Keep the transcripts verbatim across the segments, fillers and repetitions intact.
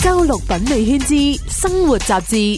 周六品味圈之生活雜誌。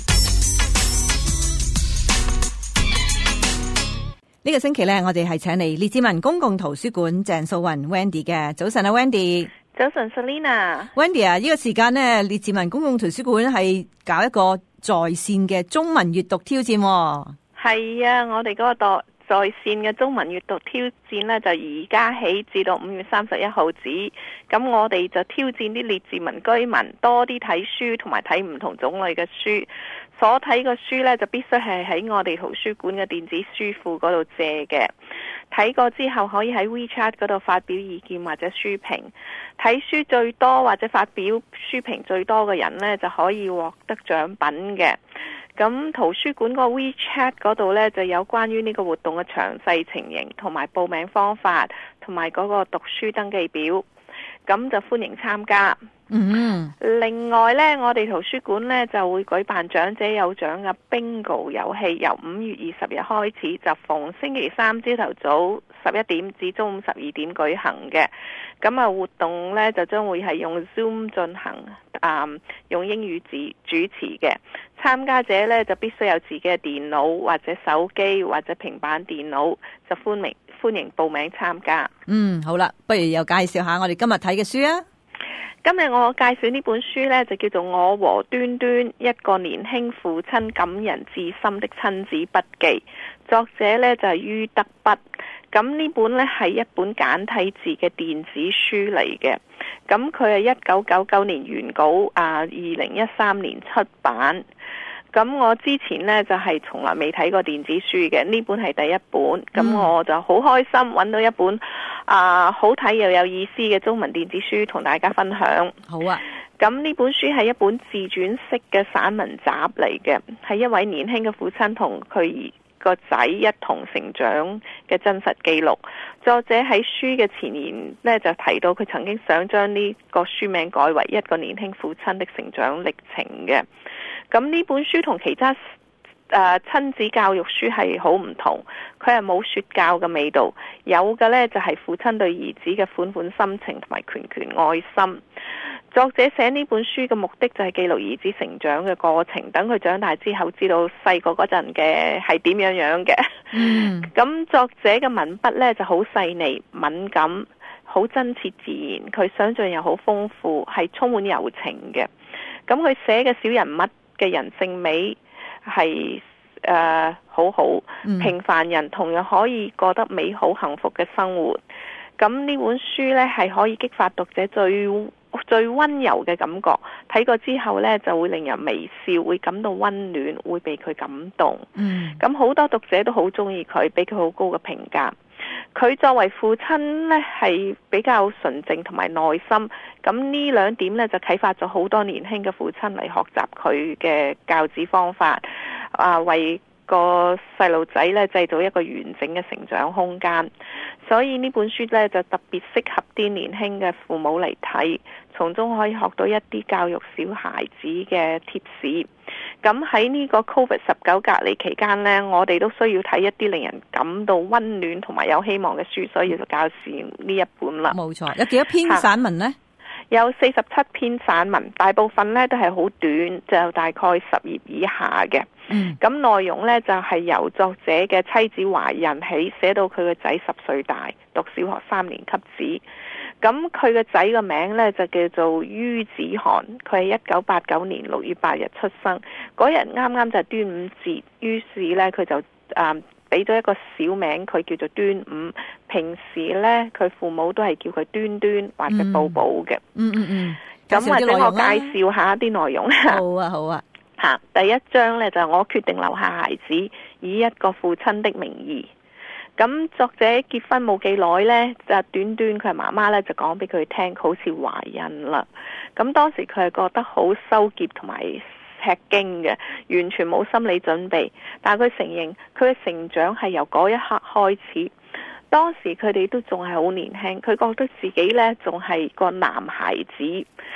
呢個星期咧，我哋係請嚟列治文公共圖書館鄭素雲 Wendy 嘅。早晨啊 Wendy。 早晨 Selina。 Wendy 啊，呢個時間咧，列治文公共圖書館係搞一個在線嘅中文閱讀挑戰。 係啊，我哋嗰個在線嘅中文閱讀挑戰呢，就而家起至到五月三十一號止。咁我哋就挑戰啲列治文居民多啲睇書，同埋睇唔同種類嘅書。所睇嘅書呢，就必須係喺我哋圖書館嘅電子書庫嗰度借嘅。睇過之後可以喺 WeChat 嗰度發表意見或者書評。睇書最多或者發表書評最多嘅人呢，就可以獲得獎品嘅。咁圖書館個 WeChat 嗰度呢，就有關於呢個活動嘅詳細情形，同埋報名方法，同埋嗰個讀書登記表。咁就歡迎參加。 嗯， 另外呢，我哋圖書館呢就會舉辦長者有獎嘅 Bingo 遊戲，由五月二十日開始，就逢星期三朝頭早十一點至中午十二點舉行嘅。咁啊，活動呢就將會係用 Zoom 進行，啊、嗯，用英語字主持嘅。參加者呢就必須有自己嘅電腦或者手機或者平板電腦，就歡迎歡迎報名參加。 嗯，好啦，不如又介紹下我哋今日睇嘅書啊。 今日我介紹呢本書呢，就叫做《我和端端：一個年輕父親感人至深的親子筆記》，作者呢就係于德筆。咁呢本呢係一本簡體字嘅電子書嚟嘅。咁佢係一九九九年原稿，啊，二零一三年出版。咁我之前呢，就係從來未睇過電子書嘅，呢本係第一本。咁我就好開心揾到一本啊好睇又有意思嘅中文電子書同大家分享。 好啊。 咁呢本書係一本自傳式嘅散文集嚟嘅，係一位年輕嘅父親同佢個仔一同成長嘅真實記錄。作者喺書嘅前言呢，就提到佢曾經想將呢個書名改為一個年輕父親的成長歷程嘅。咁呢本書同其他誒、呃、親子教育書係好唔同，佢係冇說教嘅味道，有嘅呢就係父親對兒子嘅款款心情同埋拳拳愛心。作者寫呢本書嘅目的就係記錄兒子成長嘅過程，等佢長大之後知道細個嗰陣嘅係點樣樣嘅。 嗯， 咁作者嘅文筆呢就好細膩敏感，好真切自然，佢想象又好豐富，係充滿柔情嘅。咁佢寫嘅小人物嘅人性美係誒、呃、好好， 嗯，平凡人同樣可以過得美好幸福嘅生活。咁呢本書呢係可以激發讀者最最溫柔嘅感覺，睇過之後呢就會令人微笑，會感到溫暖，會被佢感動。 嗯， 咁好多讀者都好中意佢，俾佢好高嘅評價。佢作為父親呢係比較純正同埋耐心，咁呢兩點呢就啟發咗好多年輕嘅父親嚟學習佢嘅教子方法，啊，為個細路仔呢製造一個完整嘅成長空間。所以呢本書呢就特別適合啲年輕嘅父母嚟睇，從中可以學到一啲教育小孩子嘅貼士。咁喺呢個 Covid 十九隔離期間呢，我哋都需要睇一啲令人感到溫暖同埋有希望嘅書，所以就介紹呢一本啦。 冇錯，有幾多篇散文呢？ 有四十七篇散文，大部分呢都係好短，就大概十頁以下嘅。 嗯， 咁內容呢就係由作者嘅妻子懷孕起，寫到佢個仔十歲大，讀小學三年級止。咁佢個仔個名呢就叫做于子涵，佢係一九八九年六月八日出生。嗰日啱啱就係端午節，於是呢，佢就誒俾咗一個小名，佢叫做端午。平時呢，佢父母都係叫佢端端或者寶寶嘅。 嗯嗯嗯。 咁或者我介紹下啲內容。 好啊好啊。 吓，第一章呢，就係我決定留下孩子，以一個父親的名義。咁作者結婚冇幾耐呢，就短短佢係媽媽呢，就講俾佢聽，好似懷孕啦。咁當時佢係覺得好羞澀同埋吃驚嘅，完全冇心理準備。但係佢承認佢嘅成長係由嗰一刻開始。當時佢哋都仲係好年輕，佢覺得自己呢仲係個男孩子。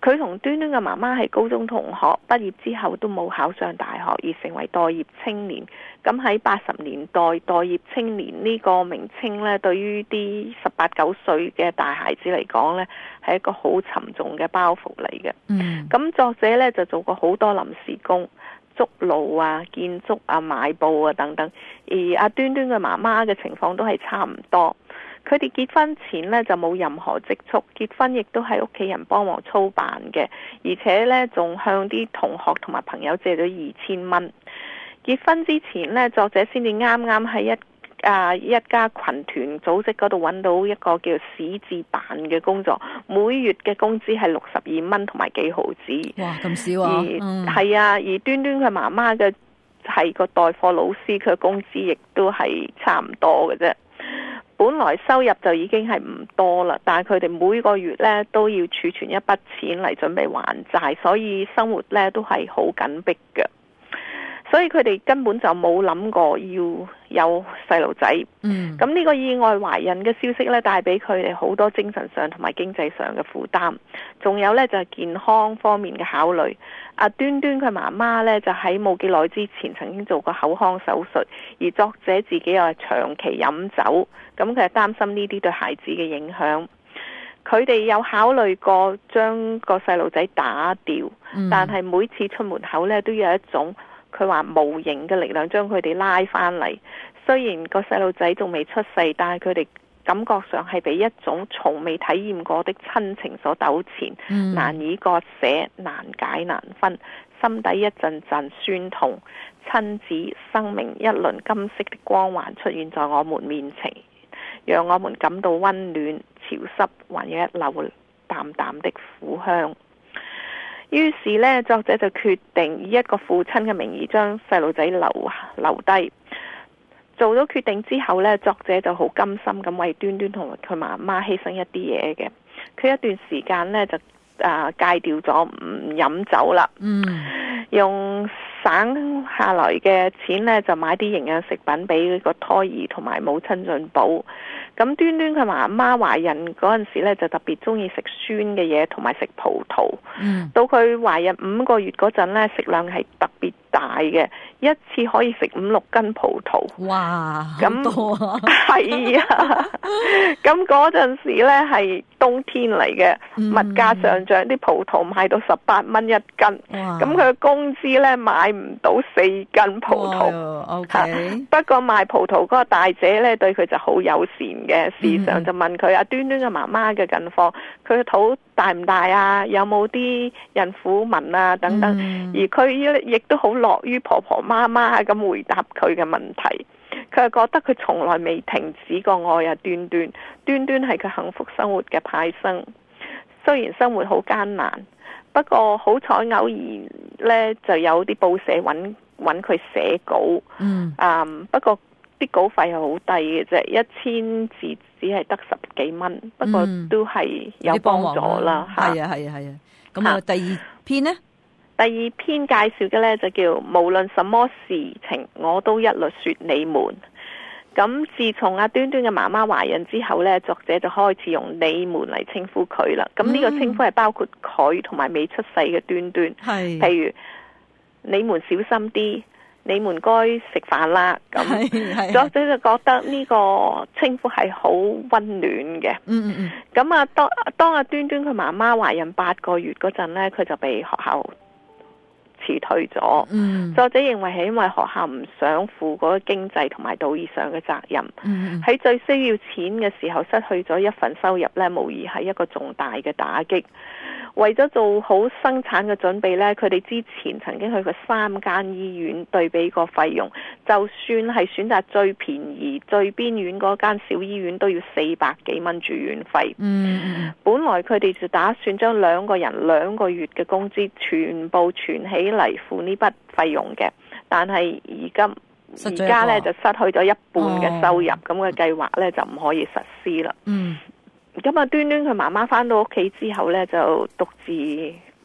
佢同端端嘅媽媽係高中同學，畢業之後都冇考上大學，而成為待業青年。咁喺八十年代，待業青年呢個名稱呢，對於啲十八九歲嘅大孩子嚟講呢，係一個好沉重嘅包袱嚟嘅。 嗯， 咁作者呢，就做過好多臨時工，築路啊、建築啊、賣布啊等等。而阿端端嘅媽媽嘅情況都係差唔多。佢哋結婚前呢，就冇任何積蓄，結婚亦都係屋企人幫忙操辦嘅，而且呢，仲向啲同學同埋朋友借咗二千蚊。結婚之前呢，作者先至啱啱喺一啊一家群團組織嗰度揾到一個叫史字辦嘅工作，每月嘅工資係六十二蚊同埋幾毫子。 哇，咁少啊！ 而嗯， 係啊，而端端佢媽媽嘅係個代課老師，佢嘅工資亦都係差唔多嘅啫。本來收入就已經係唔多啦，但係佢哋每個月呢都要儲存一筆錢嚟準備還債，所以生活呢都係好緊迫嘅。所以佢哋根本就冇諗過要有細路仔。 嗯， 咁呢個意外懷孕嘅消息呢，帶俾佢哋好多精神上同埋經濟上嘅負擔，仲有呢，就係健康方面嘅考慮。阿端端佢媽媽呢，就喺冇幾耐之前曾經做過口腔手術，而作者自己又係長期飲酒，咁佢係擔心呢啲對孩子嘅影響。佢哋有考慮過將個細路仔打掉， 嗯， 但係每次出門口呢，都有一種佢話無形嘅力量將佢哋拉返嚟。雖然個細路仔仲未出世，但係佢哋感覺上係被一種從未體驗過的親情所糾纏， 嗯， 難以割捨，難解難分，心底一陣陣酸痛。親子生命一輪金色的光環出現在我們面前，讓我們感到溫暖、潮濕，還有一縷淡淡的苦香。於是呢，作者就決定以一個父親嘅名義將細路仔留留低。做咗決定之後呢，作者就好甘心咁為端端同佢媽媽犧牲一啲嘢嘅。佢一段時間呢，就啊戒掉咗唔飲酒啦， 嗯， 用省下來嘅錢呢，就買啲營養食品俾個胎兒同埋母親進補。咁端端佢媽媽懷孕嗰陣時呢，就特別中意食酸嘅嘢同埋食葡萄。 嗯， 到佢懷孕五個月嗰陣呢，食量係特別大嘅，一次可以食五六斤葡萄。 哇， 咁好多啊！ 係啊，咁嗰陣時呢係冬天嚟嘅， 嗯物價上漲，啲葡萄賣到十八蚊一斤。 哇， 咁佢嘅工資呢買唔到四斤葡萄。 哇，OK， 不過賣葡萄嗰個大姐呢，對佢就好友善嘅，時常就問佢阿端端嘅媽媽嘅近況，佢嘅肚大唔大啊？有冇啲孕婦紋啊？等等。 嗯， 而佢亦都好樂於婆婆媽媽咁回答佢嘅問題。佢係覺得佢從來未停止過愛啊端端，端端係佢幸福生活嘅派生。雖然生活好艱難，不過好彩偶然呢就有啲報社揾揾佢寫稿。 嗯， 啊、um, 不過啲稿費係好低嘅啫，一千字只係得十幾蚊，不過都係有幫助啦。 係啊，係啊，係啊。咁啊，第二篇呢？ 第二篇介紹嘅呢，就叫無論什麼事情，我都一律說你們。咁自從阿端端嘅媽媽懷孕之後呢，作者就開始用你們嚟稱呼佢啦。咁呢個稱呼係包括佢同埋未出世嘅端端。 係， 譬如你們小心啲，你們該食飯啦。咁作者就覺得呢個稱呼係好溫暖嘅。 嗯嗯嗯。 咁啊，當當阿端端佢媽媽懷孕八個月嗰陣呢，佢就被學校辭退咗。 嗯， 作者認為係因為學校唔想負嗰個經濟同埋道義上嘅責任。 嗯， 喺最需要錢嘅時候失去咗一份收入呢，無疑係一個重大嘅打擊。為咗做好生產嘅準備呢，佢哋之前曾經去過三間醫院對比過費用，就算係選擇最便宜、最邊緣嗰間小醫院，都要四百幾蚊住院費。 嗯， 本來佢哋就打算將兩個人兩個月嘅工資全部存起嚟付呢筆費用嘅，但係而家而家呢就失去咗一半嘅收入，咁嘅計劃呢就唔可以實施啦。 嗯。 咁啊，端端佢媽媽返到屋企之後呢，就獨自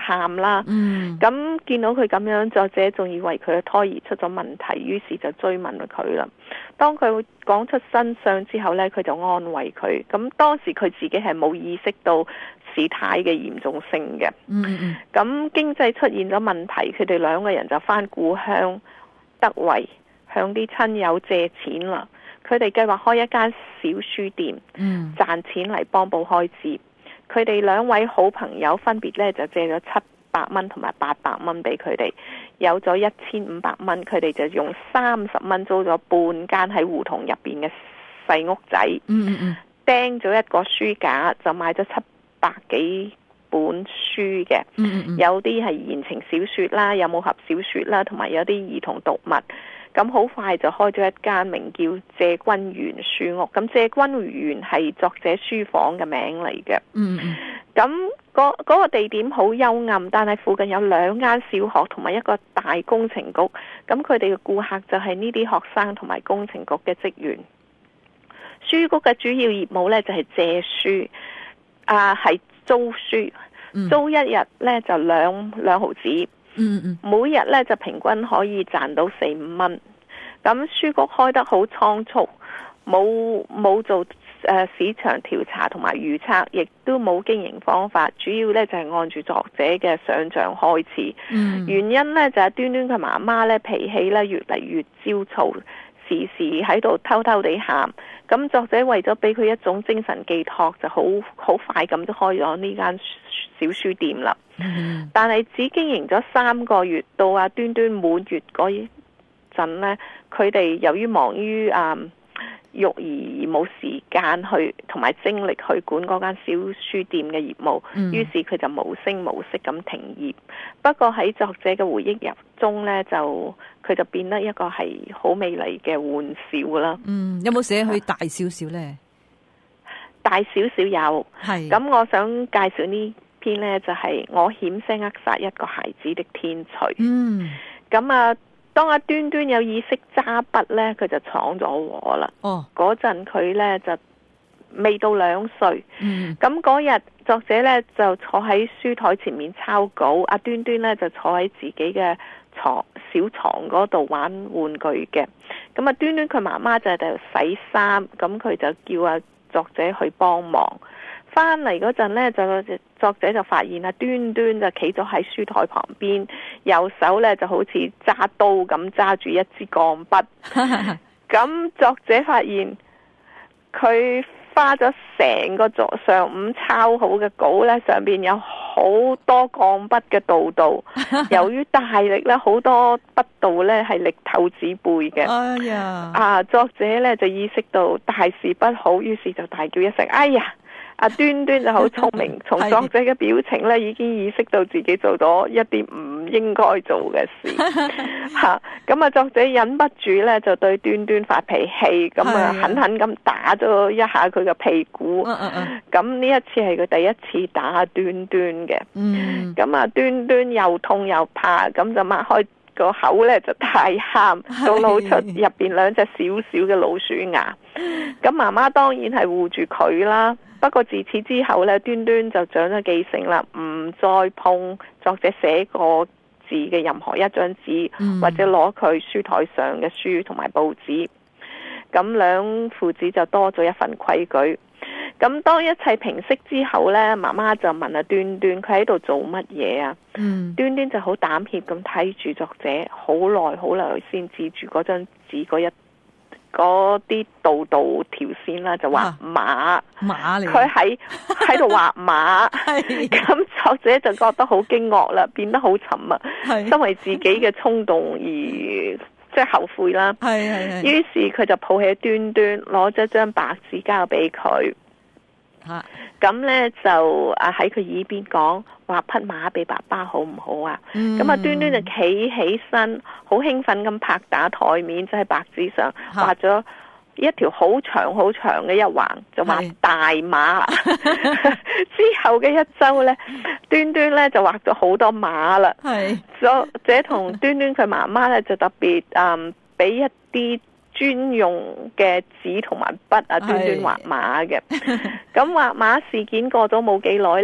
喊啦。 嗯， 咁見到佢咁樣，作者仲以為佢嘅胎兒出咗問題，於是就追問佢啦。當佢講出真相之後呢，佢就安慰佢。咁當時佢自己係冇意識到事態嘅嚴重性嘅。 嗯嗯， 咁經濟出現咗問題，佢哋兩個人就返故鄉德維向啲親友借錢啦。佢哋計劃開一間小書店， 嗯， 賺錢嚟幫補開支。佢哋兩位好朋友分別咧就借咗七百蚊同埋八百蚊俾佢哋，有咗一千五百蚊，佢哋就用三十蚊租咗半間喺胡同入邊嘅細屋仔。 嗯嗯嗯， 釘咗一個書架，就買咗七百幾本書嘅。 嗯嗯嗯， 有啲係言情小說啦，有武俠小說啦，同埋有啲兒童讀物。咁好快就開咗一間名叫謝君園書屋。咁謝君園係作者書房嘅名嚟嘅。 嗯嗯， 咁嗰嗰個地點好幽暗，但係附近有兩間小學同埋一個大工程局。咁佢哋嘅顧客就係呢啲學生同埋工程局嘅職員。書局嘅主要業務呢，就係借書，啊係租書，租一日呢，就兩兩毫子。 嗯嗯， 每日咧就平均可以賺到四五蚊。咁書局開得好倉促，冇冇做誒、呃、市場調查同埋預測，亦都冇經營方法，主要咧就係、是、按住作者嘅想像開始。 嗯， 原因咧就係、是、端端佢媽媽咧脾氣咧越嚟越焦躁，時時喺度偷偷地喊。咁作者為咗俾佢一種精神寄託，就好好快咁就開咗呢間小書店啦。 嗯， 但係只經營咗三個月，到阿端端滿月嗰陣呢，佢哋由於忙於啊、嗯、育兒而冇時間去同埋精力去管嗰間小書店嘅業務， 嗯， 於是佢就無聲無息咁停業。不過喺作者嘅回憶入中呢，就佢就變得一個係好美麗嘅玩笑啦。 嗯，有冇寫去大少少呢？ 大少少有， 係。 咁我想介紹呢篇呢，就係、是、我險些扼殺一個孩子的天才。 嗯， 咁啊，當阿端端有意識揸筆呢，佢就闖咗禍啦。 哦， 嗰陣佢呢就未到兩歲。 嗯， 咁嗰日作者呢就坐喺書台前面抄稿，阿端端呢就坐喺自己嘅床小床嗰度玩玩具嘅。咁啊，端端佢媽媽就喺度洗衫，咁佢就叫阿作者去幫忙。翻嚟嗰陣呢，就作者就發現阿端端就企咗喺書台旁邊，右手呢就好似揸刀咁揸住一支鋼筆。咁作者發現佢花咗成個昨上午抄好嘅稿呢，上邊有好多鋼筆嘅道道。由於大力呢，好多筆道呢係力透紙背嘅。 哎呀！ 啊，作者呢就意識到大事不好，於是就大叫一聲：哎呀！阿端端就好聰明，從作者嘅表情咧，已經意識到自己做咗一啲唔應該做嘅事。吓，咁啊，作者忍不住咧，就對端端發脾氣，咁啊，狠狠咁打咗一下佢嘅屁股。咁呢一次係佢第一次打端端嘅。嗯。咁啊，端端又痛又怕，咁就擘開個口咧，就大喊，到露出入邊兩隻小小嘅老鼠牙。咁媽媽當然係護住佢啦。不過自此之後咧，端端就長咗記性啦，唔再碰作者寫過字嘅任何一張紙，嗯、或者攞佢書台上嘅書同埋報紙。咁兩父子就多咗一份規矩。咁當一切平息之後咧，媽媽就問阿端端佢喺度做乜嘢啊？嗯、端端就好膽怯咁睇住作者，好耐好耐先指住嗰張紙嗰一嗰啲道道條線啦，就畫馬馬嚟。佢喺喺度畫馬，咁作者就覺得好驚愕啦，變得好沉默，因為自己嘅衝動而即係後悔啦。係係係。於是佢就抱起端端，攞咗張白紙交俾佢。吓，咁咧就啊喺佢耳邊講，畫匹馬俾爸爸好唔好啊？咁啊、嗯、端端就企起身，好興奮咁拍打台面，就喺白紙上畫咗一條好長好長嘅一橫，就畫大馬。之後嘅一周咧，端端咧就畫咗好多馬啦。係，作者同端端佢媽媽咧就特別嗯俾一啲專用嘅紙同埋筆啊，端端畫馬嘅。咁畫馬事件過咗冇幾耐呢，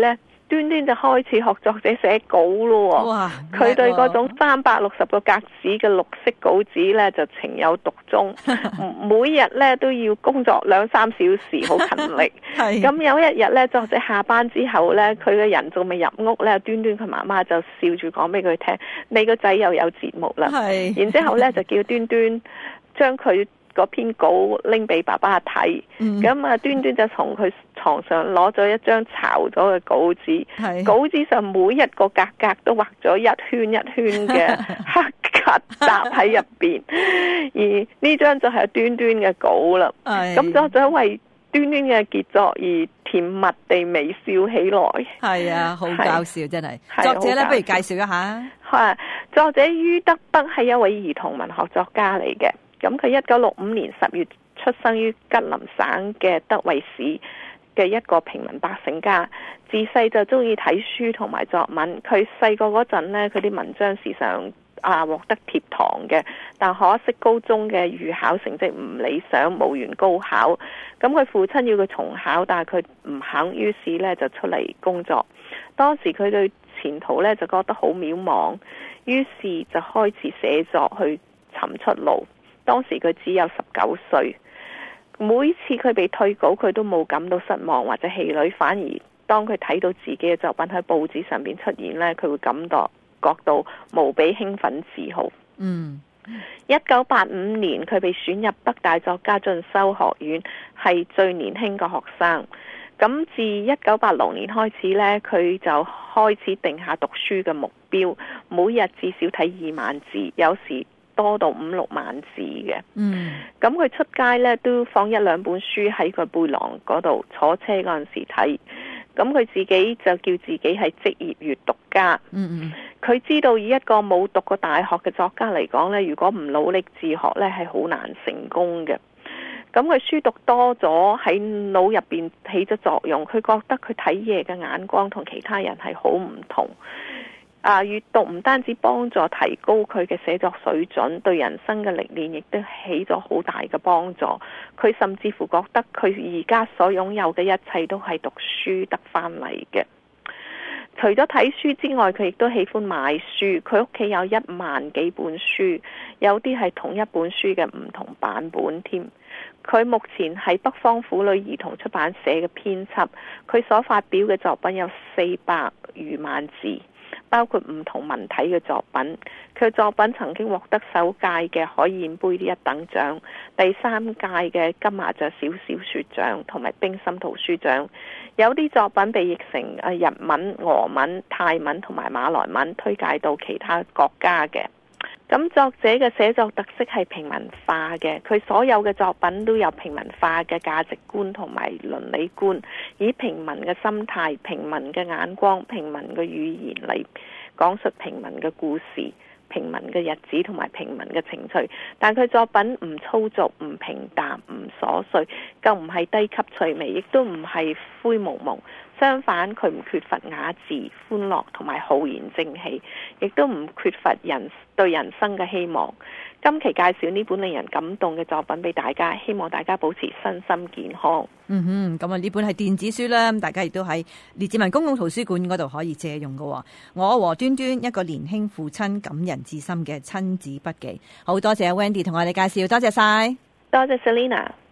端端就開始學作者寫稿咯。 哇！ 佢對嗰種三百六十個格子嘅綠色稿紙呢，就情有獨鍾。每日呢都要工作兩三小時，好勤力。咁有一日呢，作者下班之後呢，佢嘅人仲未入屋呢，端端佢媽媽就笑住講俾佢聽：你個仔又有節目啦。然之後呢，就叫端端將佢嗰篇稿拎俾爸爸睇，咁啊、嗯、端端就從佢床上攞咗一張巢咗嘅稿紙，稿紙上每一個格格都畫咗一圈一圈嘅黑格雜喺入邊，而呢張就係端端嘅稿啦。咁作者為端端嘅傑作而甜蜜地微笑起來。係啊，好搞笑真係。作者咧，不如介紹一下。係作者于德北係一位兒童文學作家嚟嘅。咁佢一九六五年十月出生於吉林省嘅德惠市嘅一個平民百姓家，自細就中意睇書同埋作文。佢細個嗰陣呢，佢啲文章時常啊獲得貼堂嘅，但可惜高中嘅預考成績唔理想，冇完高考。咁佢父親要佢重考，但係佢唔肯，於是呢就出嚟工作。當時佢對前途呢就覺得好渺茫，於是就開始寫作去尋出路。當時佢只有十九歲，每次佢被退稿，佢都冇感到失望或者氣餒，反而當佢睇到自己嘅作品喺報紙上面出現呢，佢會感到覺到無比興奮自豪。嗯，一九八五年佢被選入北大作家進修學院，係最年輕嘅學生。咁自一九八六年開始呢，佢就開始定下讀書嘅目標，每日至少睇二萬字，有時多到五六萬字嘅。嗯，咁佢出街呢都放一兩本書喺佢背囊嗰度，坐車嗰陣時睇。咁佢自己就叫自己係職業閱讀家。嗯嗯，佢知道以一個冇讀過大學嘅作家嚟講呢，如果唔努力自學呢，係好難成功嘅。咁佢書讀多咗，喺腦入邊起咗作用，佢覺得佢睇嘢嘅眼光同其他人係好唔同。啊！閱讀唔單止幫助提高佢嘅寫作水準，對人生嘅歷練亦都起咗好大嘅幫助。佢甚至乎覺得佢而家所擁有嘅一切都係讀書得返嚟嘅。除咗睇書之外，佢亦都喜歡買書。佢屋企有一萬幾本書，有啲係同一本書嘅唔同版本添。佢目前係北方婦女兒童出版社嘅編輯。佢所發表嘅作品有四百餘萬字，包括唔同文體嘅作品。佢作品曾經獲得首屆嘅海燕杯呢一等獎，第三屆嘅金麻雀小小說獎同埋冰心圖書獎。有啲作品被譯成日文、俄文、泰文同埋馬來文，推介到其他國家嘅。咁作者嘅寫作特色係平民化嘅，佢所有嘅作品都有平民化嘅價值觀同埋倫理觀，以平民嘅心態、平民嘅眼光、平民嘅語言嚟講述平民嘅故事、平民嘅日子同埋平民嘅情趣。但佢作品唔粗俗、唔平淡、唔瑣碎，更唔係低級趣味，亦都唔係灰蒙蒙。相反，佢唔缺乏雅致、歡樂同埋浩然正氣，亦都唔缺乏人對人生嘅希望。今期介紹呢本令人感動嘅作品俾大家，希望大家保持身心健康。嗯哼，咁啊呢本係電子書啦，大家亦都喺列治文公共圖書館嗰度可以借用㗎。我和端端一個年輕父親感人至深嘅親子筆記，好多謝 Wendy 同我哋介紹，多謝晒，多謝 Selina。